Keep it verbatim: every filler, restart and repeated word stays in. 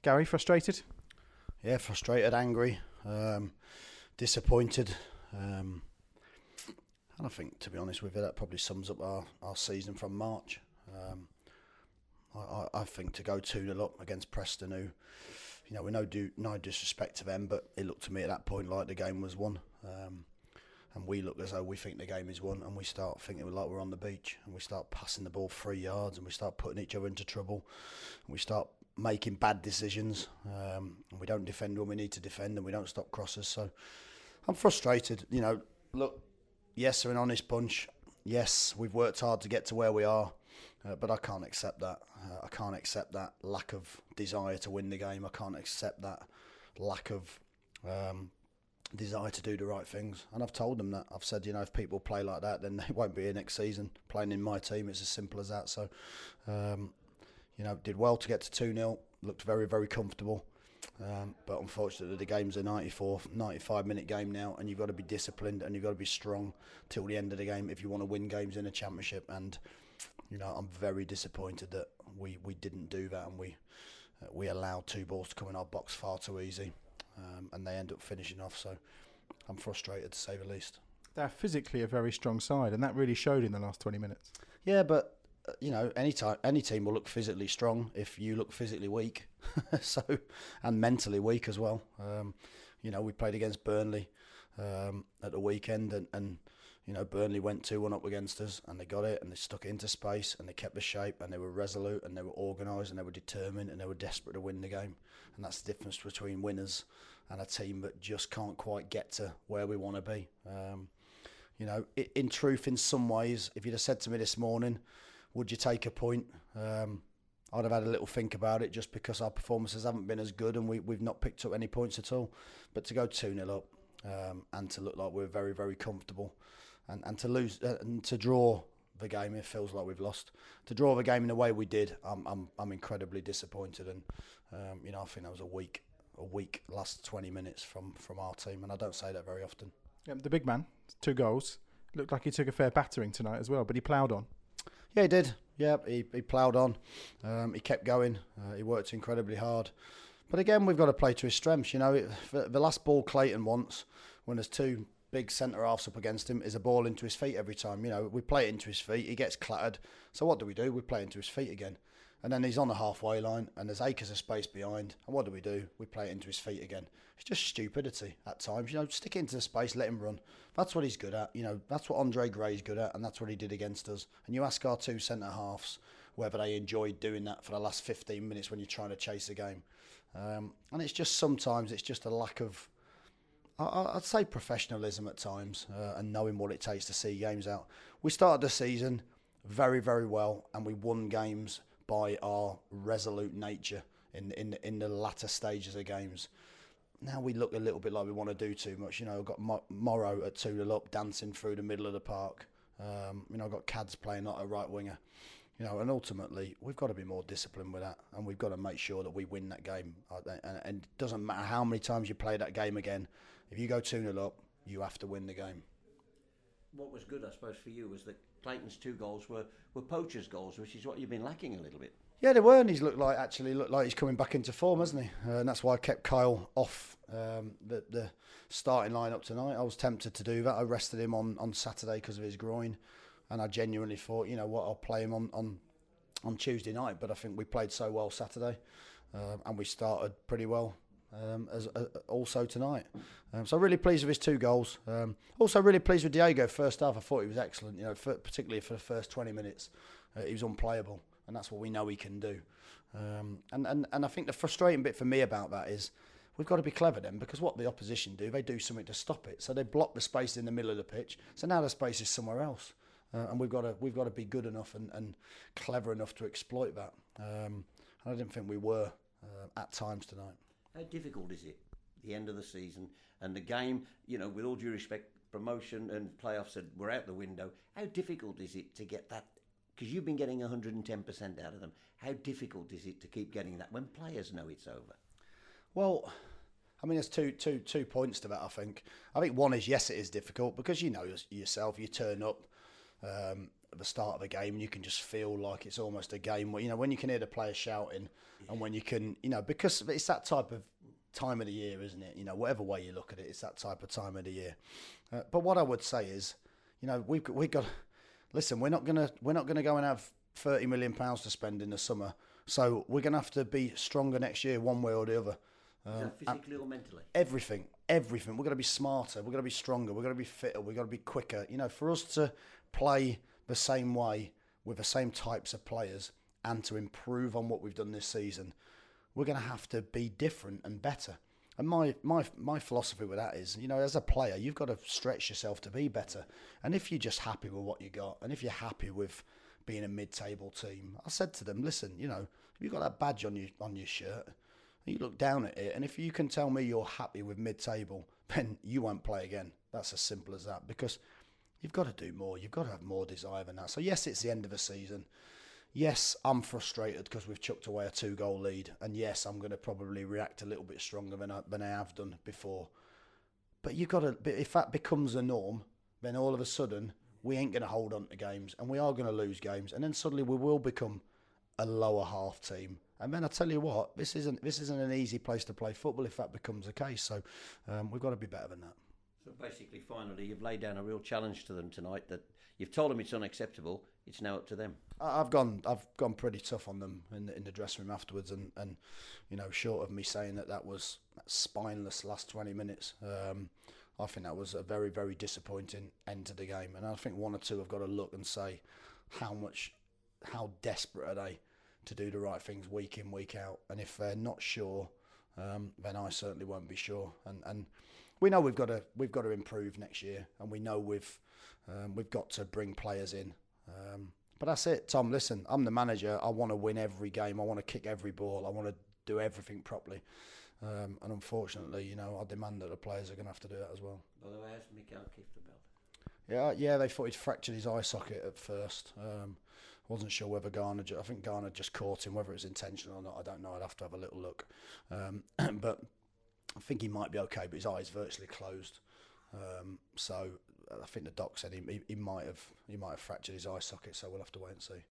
Gary, frustrated? Yeah, frustrated, angry, um, disappointed. Um, and I think, to be honest with you, that probably sums up our, our season from March. Um, I, I think to go two nil up against Preston, who, you know, we no do no disrespect to them, but it looked to me at that point like the game was won. Um, and we look as though we think the game is won, and we start thinking like we're on the beach, and we start passing the ball three yards, and we start putting each other into trouble, and we start making bad decisions, um, and we don't defend when we need to defend, and we don't stop crosses. So I'm frustrated. You know, look, yes, they're an honest bunch. Yes, we've worked hard to get to where we are, uh, but I can't accept that. Uh, I can't accept that lack of desire to win the game. I can't accept that lack of um, desire to do the right things. And I've told them that. I've said, you know, if people play like that, then they won't be here next season playing in my team. It's as simple as that. So, um, you know, did well to get to two nil. Looked very, very comfortable. Um, but unfortunately, the game's a ninety-four, ninety-five minute game now, and you've got to be disciplined and you've got to be strong till the end of the game if you want to win games in a championship. And, you know, I'm very disappointed that we, we didn't do that, and we uh, we allowed two balls to come in our box far too easy, um, and they end up finishing off. So I'm frustrated, to say the least. They're physically a very strong side, and that really showed in the last twenty minutes. Yeah, but uh, you know, any time, any team will look physically strong if you look physically weak. So, and mentally weak as well. Um, you know, we played against Burnley um, at the weekend, and, and you know, Burnley went two one up against us, and they got it, and they stuck it into space, and they kept the shape, and they were resolute, and they were organised, and they were determined, and they were desperate to win the game. And that's the difference between winners and a team that just can't quite get to where we want to be. Um, you know, it, in truth, in some ways, if you'd have said to me this morning, would you take a point? Um, I'd have had a little think about it, just because our performances haven't been as good and we, we've not picked up any points at all. But to go two nil up um, and to look like we're very, very comfortable, and, and to lose uh, and to draw the game, it feels like we've lost. To draw the game in the way we did, I'm I'm, I'm incredibly disappointed. And um, you know, I think that was a weak a weak last twenty minutes from, from our team, and I don't say that very often. Yeah, the big man, two goals. Looked like he took a fair battering tonight as well, but he ploughed on. Yeah, he did. Yeah, he, he ploughed on. Um, he kept going. Uh, he worked incredibly hard. But again, we've got to play to his strengths. You know, it, the last ball Clayton wants, when there's two big centre halves up against him, is a ball into his feet every time. You know, we play it into his feet. He gets clattered. So what do we do? We play it into his feet again. And then he's on the halfway line, and there's acres of space behind. And what do we do? We play it into his feet again. It's just stupidity at times. You know, stick it into the space, let him run. That's what he's good at. You know, that's what Andre Gray's good at, and that's what he did against us. And you ask our two centre halves whether they enjoyed doing that for the last fifteen minutes when you're trying to chase a game. Um, and it's just sometimes it's just a lack of, I, I'd say, professionalism at times, uh, and knowing what it takes to see games out. We started the season very, very well, and we won games by our resolute nature in in in the latter stages of games. Now we look a little bit like we want to do too much. You know, I've got Morrow at two nil up, dancing through the middle of the park. Um, you know, I've got Cads playing like a right winger. You know, and ultimately we've got to be more disciplined with that, and we've got to make sure that we win that game. And, and it doesn't matter how many times you play that game again. If you go two nil up, you have to win the game. What was good, I suppose, for you was that Clayton's two goals were, were poachers' goals, which is what you've been lacking a little bit. Yeah, they were, and he's looked like actually looked like he's coming back into form, hasn't he? Uh, and that's why I kept Kyle off um, the the starting lineup tonight. I was tempted to do that. I rested him on, on Saturday because of his groin, and I genuinely thought, you know what, I'll play him on, on, on Tuesday night. But I think we played so well Saturday, uh, and we started pretty well um, as uh, also tonight. Um, so really pleased with his two goals. Um, also really pleased with Diego. First half, I thought he was excellent. You know, for, particularly for the first twenty minutes, uh, he was unplayable. And that's what we know he can do. Um, and, and, and I think the frustrating bit for me about that is we've got to be clever then, because what the opposition do, they do something to stop it. So they block the space in the middle of the pitch. So now the space is somewhere else. Uh, and we've got to we've got to be good enough and, and clever enough to exploit that. Um, and I didn't think we were uh, at times tonight. How difficult is it, the end of the season, and the game, you know, with all due respect, promotion and playoffs were out the window. How difficult is it to get that? Because you've been getting one hundred ten percent out of them. How difficult is it to keep getting that when players know it's over? Well, I mean, there's two, two, two points to that, I think. I think one is, yes, it is difficult because you know yourself, you turn up, um, at the start of a game, and you can just feel like it's almost a game where, you know, when you can hear the players shouting, and when you can, you know, because it's that type of time of the year, isn't it? You know, whatever way you look at it, it's that type of time of the year. Uh, but what I would say is, you know, we've got, we've got. Listen, we're not gonna we're not gonna go and have thirty million pounds to spend in the summer. So we're gonna have to be stronger next year, one way or the other. Um, Is that physically or mentally? Everything, everything. We're gonna be smarter. We're gonna be stronger. We're gonna be fitter. We're gonna be quicker. You know, for us to play the same way with the same types of players and to improve on what we've done this season, we're gonna have to be different and better. And my, my my philosophy with that is, you know, as a player, you've got to stretch yourself to be better. And if you're just happy with what you got, and if you're happy with being a mid-table team, I said to them, listen, you know, if you've got that badge on your on your shirt, you look down at it, and if you can tell me you're happy with mid-table, then you won't play again. That's as simple as that, because you've got to do more. You've got to have more desire than that. So yes, it's the end of a season. Yes, I'm frustrated because we've chucked away a two-goal lead. And yes, I'm going to probably react a little bit stronger than I, than I have done before. But you've got to, if that becomes a norm, then all of a sudden, we ain't going to hold on to games and we are going to lose games. And then suddenly we will become a lower half team. And then I tell you what, this isn't this isn't an easy place to play football if that becomes the case. So um, we've got to be better than that. So basically, finally, you've laid down a real challenge to them tonight that you've told them it's unacceptable. It's now up to them. I've gone, I've gone pretty tough on them in the, in the dressing room afterwards, and, and you know, short of me saying that that was that spineless last twenty minutes, um, I think that was a very, very disappointing end to the game. And I think one or two have got to look and say, how much, how desperate are they to do the right things week in, week out? And if they're not sure, um, then I certainly won't be sure. And and we know we've got to we've got to improve next year, and we know we've um, we've got to bring players in. Um, but that's it, Tom. Listen, I'm the manager. I want to win every game. I want to kick every ball. I want to do everything properly. Um, and unfortunately, you know, I demand that the players are going to have to do that as well. By the way, how's Mikael Kieftenbeld? Yeah, yeah. They thought he'd fractured his eye socket at first. Um, wasn't sure whether Garner. I think Garner just caught him. Whether it was intentional or not, I don't know. I'd have to have a little look. Um, but I think he might be okay. But his eye's virtually closed. Um, so I think the doc said he, he, he might have he might have fractured his eye socket. So we'll have to wait and see.